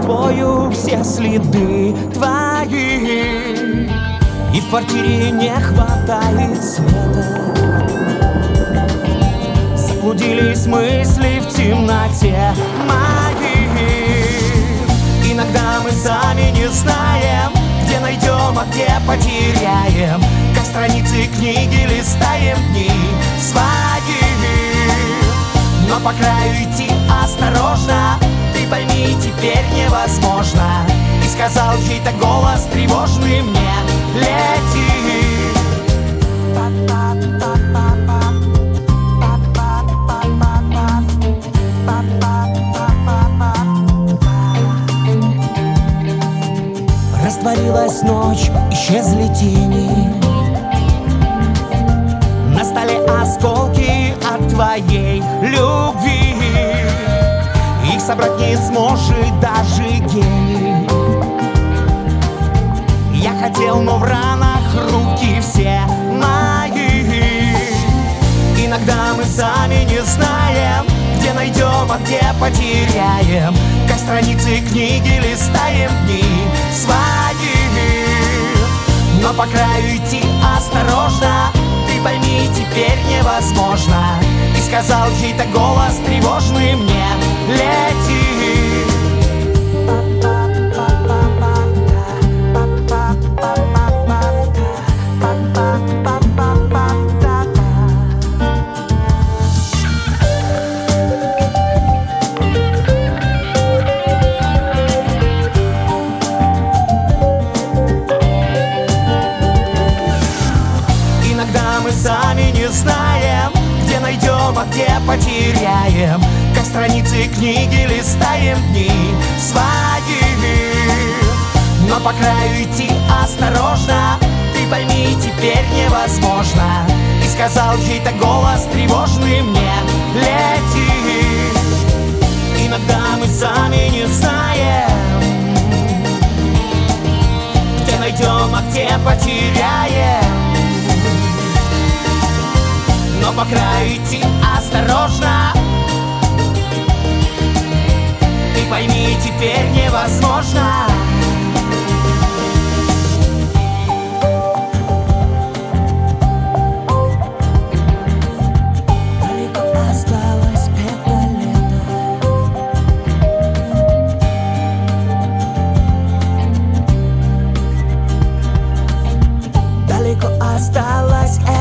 собою все следы твои, и в квартире не хватает света. Заблудились мысли в темноте моей. Иногда мы сами не знаем, где найдем, а где потеряем. Как страницы книги листаем дни свои. Но по краю идти осторожно, ты пойми, теперь невозможно. И сказал чей-то голос тревожный мне: лети. Растворилась ночь, исчезли тени. На столе осколки от твоей любви. Их собрать не сможет даже гений. Я хотел, но в ранах руки все мои. Иногда мы сами не знаем, где найдем, а где потеряем. Как страницы книги листаем дни свои. Но по краю идти осторожно, ты пойми, теперь невозможно. И сказал чей-то голос тревожный мне: лети. Мы сами не знаем, где найдем, а где потеряем. Как страницы книги листаем дни свои. Но по краю идти осторожно, ты пойми, теперь невозможно. И сказал чей-то голос тревожный мне: лети. Иногда мы сами не знаем, где найдем, а где потеряем. Но по краю идти осторожно, и пойми, теперь невозможно. Далеко осталось это лето. Далеко осталось это